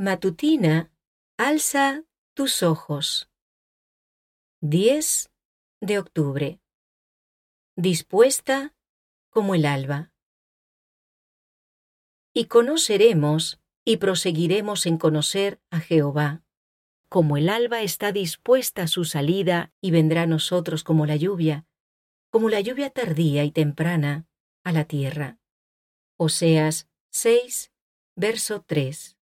Matutina, alza tus ojos. 10 de octubre. Dispuesta como el alba. Y conoceremos y proseguiremos en conocer a Jehová. Como el alba está dispuesta a su salida y vendrá a nosotros como la lluvia tardía y temprana a la tierra. Oseas 6, verso 3.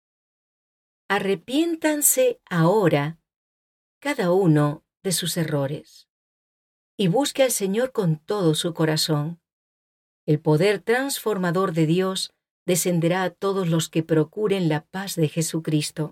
Arrepiéntanse ahora cada uno de sus errores y busque al Señor con todo su corazón. El poder transformador de Dios descenderá a todos los que procuren la paz de Jesucristo.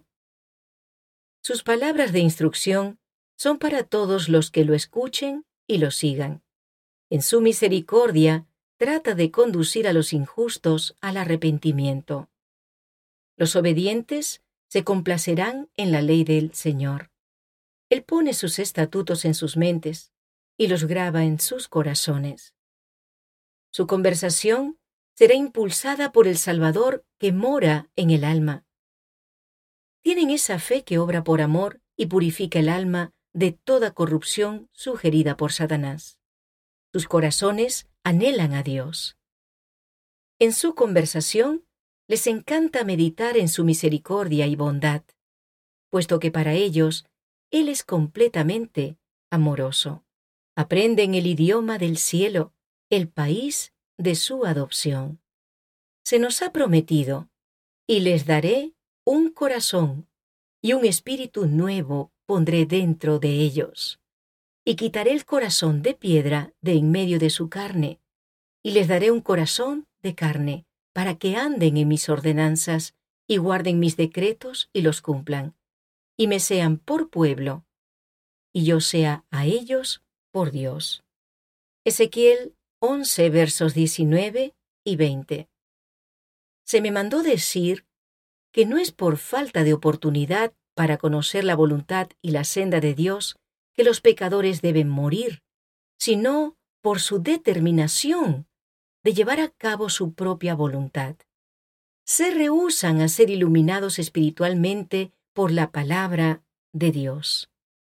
Sus palabras de instrucción son para todos los que lo escuchen y lo sigan. En su misericordia trata de conducir a los injustos al arrepentimiento. Los obedientes se complacerán en la ley del Señor. Él pone sus estatutos en sus mentes y los graba en sus corazones. Su conversación será impulsada por el Salvador que mora en el alma. Tienen esa fe que obra por amor y purifica el alma de toda corrupción sugerida por Satanás. Sus corazones anhelan a Dios. En su conversación les encanta meditar en su misericordia y bondad, puesto que para ellos Él es completamente amoroso. Aprenden el idioma del cielo, el país de su adopción. Se nos ha prometido, y les daré un corazón, y un espíritu nuevo pondré dentro de ellos. Y quitaré el corazón de piedra de en medio de su carne, y les daré un corazón de carne, para que anden en mis ordenanzas, y guarden mis decretos y los cumplan, y me sean por pueblo, y yo sea a ellos por Dios. Ezequiel 11, versos 19 y 20. Se me mandó decir que no es por falta de oportunidad para conocer la voluntad y la senda de Dios que los pecadores deben morir, sino por su determinación de llevar a cabo su propia voluntad. Se rehúsan a ser iluminados espiritualmente por la palabra de Dios.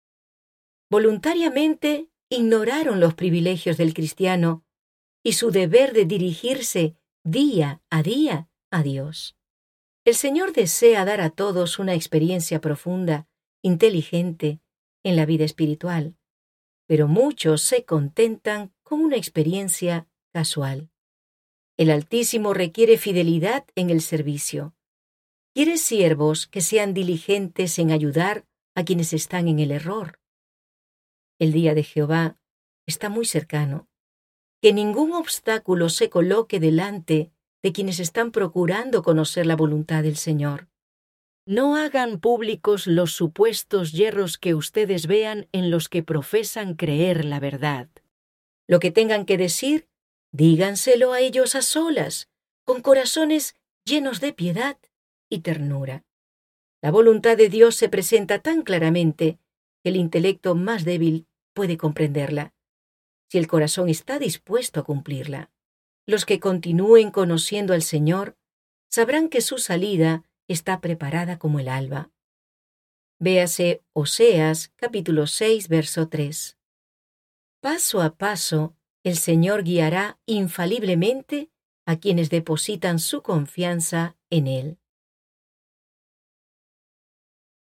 Voluntariamente ignoraron los privilegios del cristiano y su deber de dirigirse día a Dios. El Señor desea dar a todos una experiencia profunda, inteligente, en la vida espiritual, pero muchos se contentan con una experiencia casual. El Altísimo requiere fidelidad en el servicio. Quiere siervos que sean diligentes en ayudar a quienes están en el error. El día de Jehová está muy cercano. Que ningún obstáculo se coloque delante de quienes están procurando conocer la voluntad del Señor. No hagan públicos los supuestos yerros que ustedes vean en los que profesan creer la verdad. Lo que tengan que decir, díganselo a ellos a solas, con corazones llenos de piedad y ternura. La voluntad de Dios se presenta tan claramente que el intelecto más débil puede comprenderla, si el corazón está dispuesto a cumplirla. Los que continúen conociendo al Señor sabrán que su salida está preparada como el alba. Véase Oseas, capítulo 6, verso 3. Paso a paso, el Señor guiará infaliblemente a quienes depositan su confianza en Él.